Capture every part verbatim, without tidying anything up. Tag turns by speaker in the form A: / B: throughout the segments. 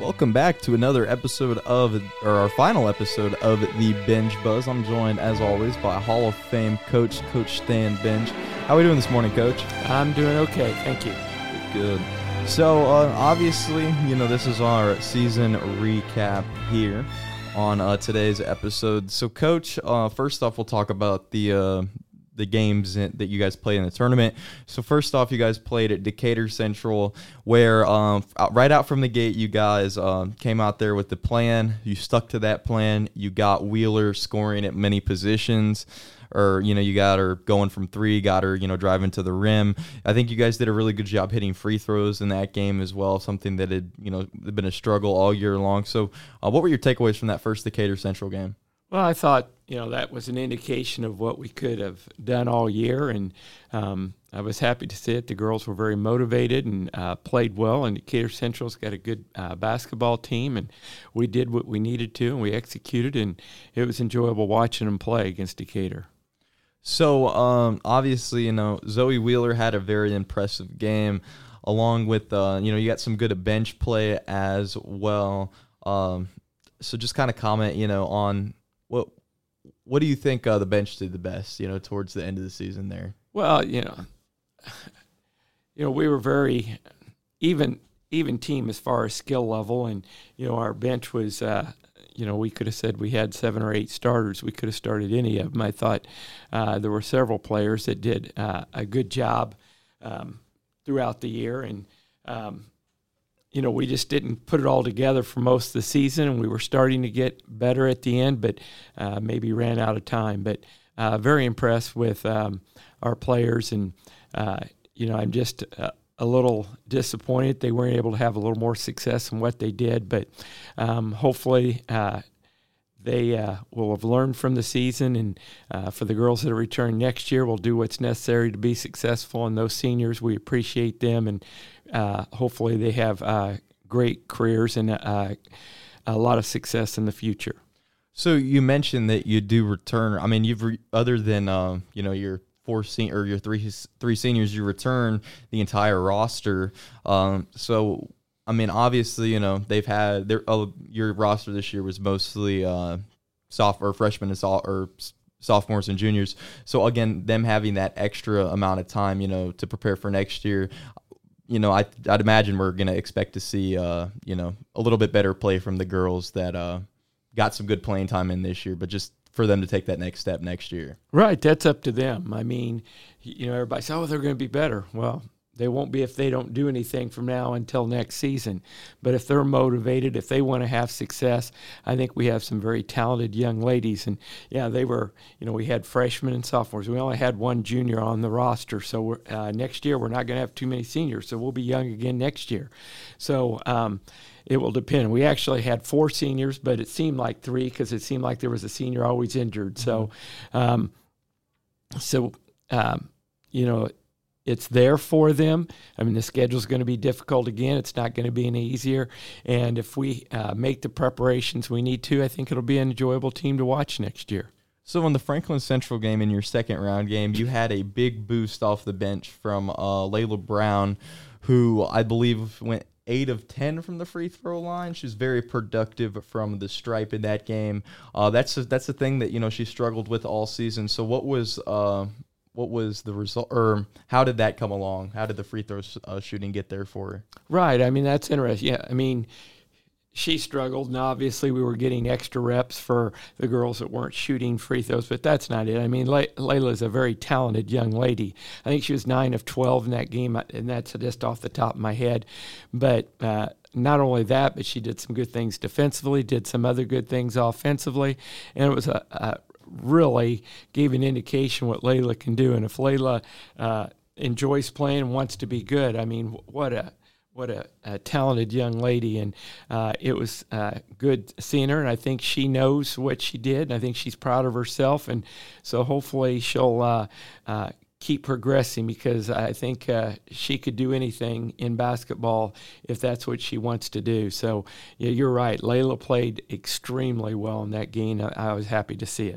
A: Welcome back to another episode of, or our final episode of the Bench Buzz. I'm joined, as always, by Hall of Fame coach, Coach Stan Bench. How are we doing this morning, Coach?
B: I'm doing okay, thank you.
A: Good. So, uh, obviously, you know, this is our season recap here on uh, today's episode. So, Coach, uh, first off, we'll talk about the uh, the games that you guys played in the tournament. So first off, you guys played at Decatur Central, where um, right out from the gate, you guys um, came out there with the plan. You stuck to that plan. You got Wheeler scoring at many positions, or, you know, you got her going from three, got her, you know, driving to the rim. I think you guys did a really good job hitting free throws in that game as well, something that had, you know, been a struggle all year long. So uh, what were your takeaways from that first Decatur Central game?
B: Well, I thought, you know, that was an indication of what we could have done all year, and um, I was happy to see it. The girls were very motivated and uh, played well, and Decatur Central's got a good uh, basketball team, and we did what we needed to, and we executed, and it was enjoyable watching them play against Decatur.
A: So, um, obviously, you know, Zoe Wheeler had a very impressive game, along with, uh, you know, you got some good bench play as well. Um, so just kind of comment, you know, on what what do you think uh, the bench did the best, you know, towards the end of the season there?
B: Well, you know, you know, we were very even even team as far as skill level, and, you know, our bench was, uh, you know, we could have said we had seven or eight starters. We could have started any of them. I thought uh, there were several players that did uh, a good job um, throughout the year, and um, you know, we just didn't put it all together for most of the season, and we were starting to get better at the end, but uh, maybe ran out of time. But uh, very impressed with um, our players, and, uh, you know, I'm just uh, a little disappointed they weren't able to have a little more success in what they did, but um, hopefully uh, they uh, will have learned from the season, and uh, for the girls that return next year, we'll do what's necessary to be successful, and those seniors, we appreciate them, and Uh, hopefully they have uh, great careers and uh, a lot of success in the future.
A: So you mentioned that you do return. I mean, you've re- other than uh, you know, your four sen- or your three three seniors, you return the entire roster. Um, so I mean, obviously, you know, they've had their uh, your roster this year was mostly uh, soft or freshmen and so- or sophomores and juniors. So again, them having that extra amount of time, you know, to prepare for next year. You know, I, I'd imagine we're going to expect to see, uh, you know, a little bit better play from the girls that uh, got some good playing time in this year, but just for them to take that next step next year.
B: Right, that's up to them. I mean, you know, everybody says, oh, they're going to be better. Well, they won't be if they don't do anything from now until next season. But if they're motivated, if they want to have success, I think we have some very talented young ladies. And, yeah, they were, you know, we had freshmen and sophomores. We only had one junior on the roster. So we're, uh, next year we're not going to have too many seniors. So we'll be young again next year. So um, it will depend. We actually had four seniors, but it seemed like three because it seemed like there was a senior always injured. So, um, so um, you know, it's there for them. I mean, the schedule's going to be difficult again. It's not going to be any easier. And if we uh, make the preparations we need to, I think it'll be an enjoyable team to watch next year.
A: So in the Franklin Central game, in your second round game, you had a big boost off the bench from uh, Layla Brown, who I believe went eight of ten from the free throw line. She's very productive from the stripe in that game. Uh, that's a, that's the thing that, you know, she struggled with all season. So what was uh, What was the result, or how did that come along? How did the free throw uh, shooting get there for her?
B: Right. I mean, that's interesting. Yeah. I mean, she struggled, and obviously we were getting extra reps for the girls that weren't shooting free throws, but that's not it. I mean, Le- Layla is a very talented young lady. I think she was nine of twelve in that game, and that's just off the top of my head. But uh, not only that, but she did some good things defensively, did some other good things offensively, and it was a, a really gave an indication what Layla can do. And if Layla uh, enjoys playing and wants to be good, I mean, what a what a, a talented young lady. And uh, it was uh, good seeing her, and I think she knows what she did, and I think she's proud of herself. And so hopefully she'll uh, uh, keep progressing, because I think uh, she could do anything in basketball if that's what she wants to do. So, yeah, you're right. Layla played extremely well in that game. I, I was happy to see it.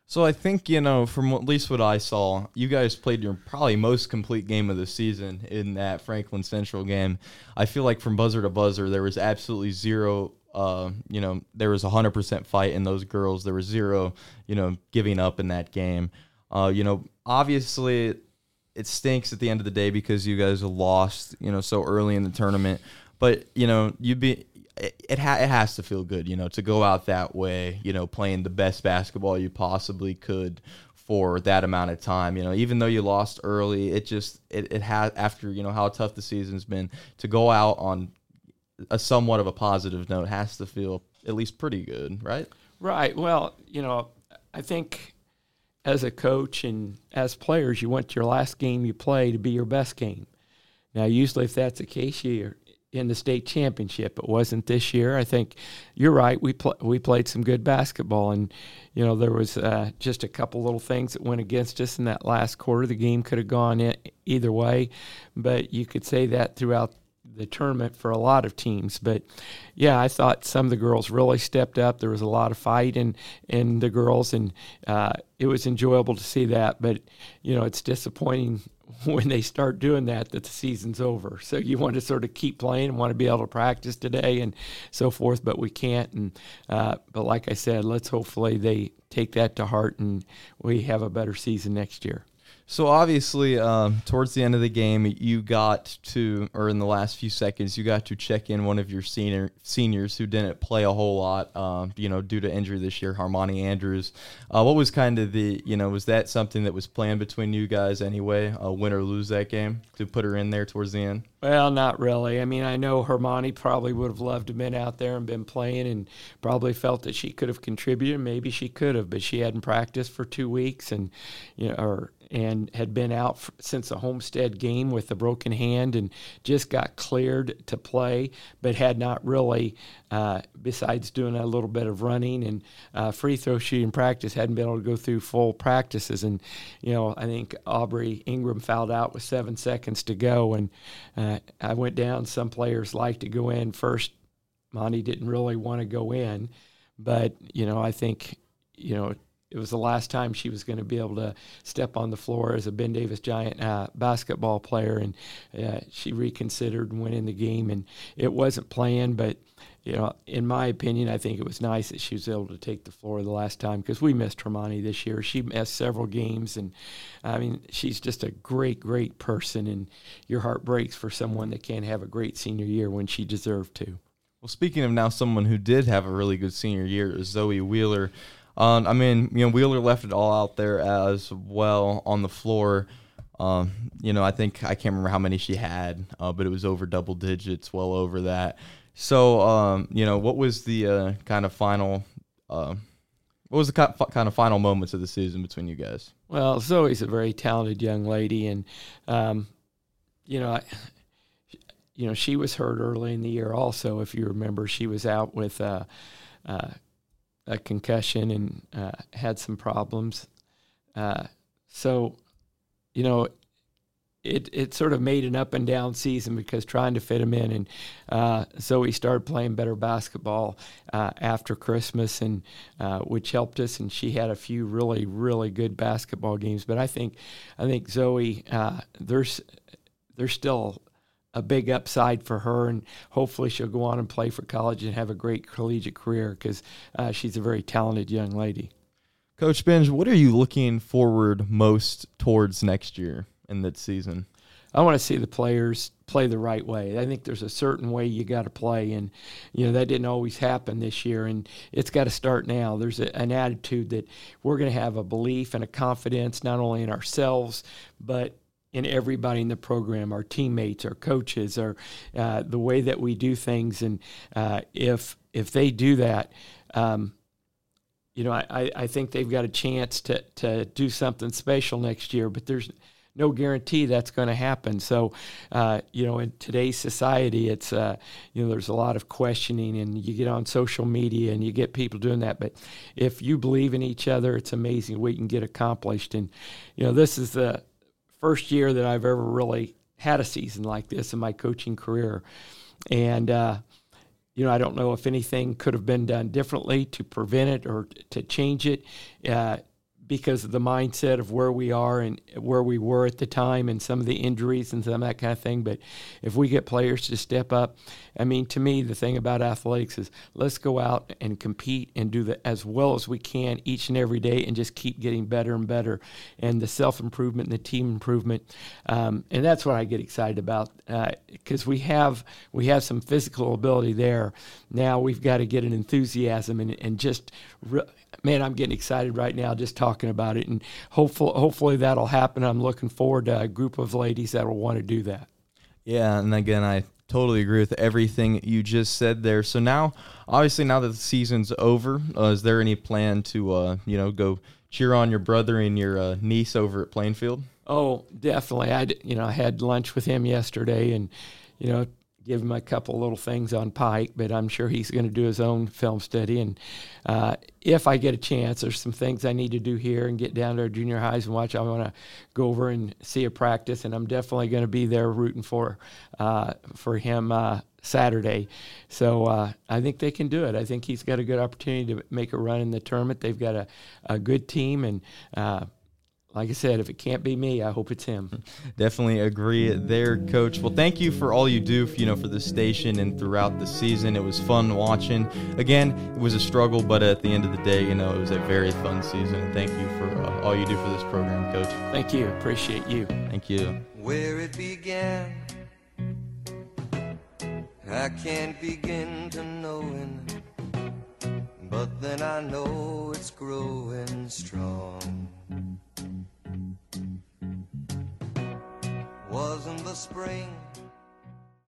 A: So I think, you know, from at least what I saw, you guys played your probably most complete game of the season in that Franklin Central game. I feel like from buzzer to buzzer, there was absolutely zero, uh, you know, there was a one hundred percent fight in those girls. There was zero, you know, giving up in that game. Uh, you know, obviously it stinks at the end of the day because you guys lost, you know, so early in the tournament. But, you know, you'd be... It it, ha- it has to feel good, you know, to go out that way, you know, playing the best basketball you possibly could for that amount of time. You know, even though you lost early, it just it it has after you know how tough the season's been, to go out on a somewhat of a positive note has to feel at least pretty good, right?
B: Right. Well, you know, I think as a coach and as players, you want your last game you play to be your best game. Now, usually, if that's the case, you're in the state championship. It wasn't this year. I think you're right. We pl- we played some good basketball, and you know there was uh, just a couple little things that went against us in that last quarter. The game could have gone in either way, but you could say that throughout the tournament for a lot of teams. But yeah, I thought some of the girls really stepped up. There was a lot of fight in in the girls, and uh, it was enjoyable to see that. But you know, it's disappointing when they start doing that, that the season's over. So you want to sort of keep playing and want to be able to practice today and so forth, but we can't. And uh, but like I said, let's hopefully they take that to heart and we have a better season next year.
A: So obviously, um, towards the end of the game, you got to, or in the last few seconds, you got to check in one of your senior seniors who didn't play a whole lot, um, you know, due to injury this year, Harmony Andrews. Uh, what was kind of the, you know, was that something that was planned between you guys anyway, uh, win or lose that game, to put her in there towards the end?
B: Well, not really. I mean, I know Hermione probably would have loved to have been out there and been playing and probably felt that she could have contributed. Maybe she could have, but she hadn't practiced for two weeks and, you know, or and had been out for, since the Homestead game with a broken hand and just got cleared to play, but had not really, uh, besides doing a little bit of running and uh, free throw shooting practice, hadn't been able to go through full practices. And, you know, I think Aubrey Ingram fouled out with seven seconds to go, and uh, I went down. Some players like to go in first. Monty didn't really want to go in, but, you know, I think, you know, it was the last time she was going to be able to step on the floor as a Ben Davis Giant uh, basketball player, and uh, she reconsidered and went in the game, and it wasn't planned, but, you know, in my opinion, I think it was nice that she was able to take the floor the last time because we missed Hermione this year. She missed several games, and, I mean, she's just a great, great person, and your heart breaks for someone that can't have a great senior year when she deserved to.
A: Well, speaking of now someone who did have a really good senior year, is Zoe Wheeler. Um, I mean, you know, Wheeler left it all out there as well on the floor. Um, you know, I think I can't remember how many she had, uh, but it was over double digits, well over that. So, um, you know, what was the uh, kind of final? Uh, what was the kind of final moments of the season between you guys?
B: Well, Zoe's a very talented young lady, and um, you know, I, you know, she was hurt early in the year. Also, if you remember, she was out with. Uh, uh, a concussion and uh, had some problems. Uh, so, you know, it it sort of made an up and down season because trying to fit them in. And uh, Zoe started playing better basketball uh, after Christmas, and uh, which helped us. And she had a few really, really good basketball games. But I think, I think Zoe, uh, there's there's still a big upside for her, and hopefully she'll go on and play for college and have a great collegiate career because uh, she's a very talented young lady.
A: Coach Benj, what are you looking forward most towards next year in that season?
B: I want to see the players play the right way. I think there's a certain way you got to play, and you know that didn't always happen this year, and it's got to start now. There's a, an attitude that we're going to have a belief and a confidence not only in ourselves, but in everybody in the program, our teammates, our coaches, our uh, the way that we do things. And uh, if if they do that, um, you know, I, I think they've got a chance to to do something special next year. But there's no guarantee that's going to happen. So, uh, you know, in today's society, it's, uh, you know, there's a lot of questioning, and you get on social media and you get people doing that. But if you believe in each other, it's amazing what you can get accomplished. And, you know, this is the first year that I've ever really had a season like this in my coaching career. And, uh, you know, I don't know if anything could have been done differently to prevent it or to change it. Uh, because of the mindset of where we are and where we were at the time and some of the injuries and some of that kind of thing. But if we get players to step up, I mean, to me, the thing about athletics is let's go out and compete and do that as well as we can each and every day and just keep getting better and better. And the self-improvement and the team improvement, um, and that's what I get excited about because uh, we have we have some physical ability there. Now we've got to get an enthusiasm and, and just re- man, I'm getting excited right now just talking about it, and hopefully, hopefully that'll happen. I'm looking forward to a group of ladies that will want to do that.
A: Yeah, and again, I totally agree with everything you just said there. So now, obviously, now that the season's over, uh, is there any plan to, uh, you know, go cheer on your brother and your uh, niece over at Plainfield?
B: Oh, definitely. I, you know, I had lunch with him yesterday, and you know, give him a couple little things on Pike, but I'm sure he's going to do his own film study. And uh, if I get a chance, there's some things I need to do here and get down to our junior highs and watch. I want to go over and see a practice, and I'm definitely going to be there rooting for uh, for him uh, Saturday. So uh, I think they can do it. I think he's got a good opportunity to make a run in the tournament. They've got a, a good team, and uh, like I said, if it can't be me, I hope it's him.
A: Definitely agree there, Coach. Well, thank you for all you do, you know, for the station and throughout the season. It was fun watching. Again, it was a struggle, but at the end of the day, you know, it was a very fun season. And thank you for uh, all you do for this program, Coach.
B: Thank you. Appreciate you.
A: Thank you.
C: Where it began, I can't begin to knowing, but then I know it's growing strong. Wasn't the spring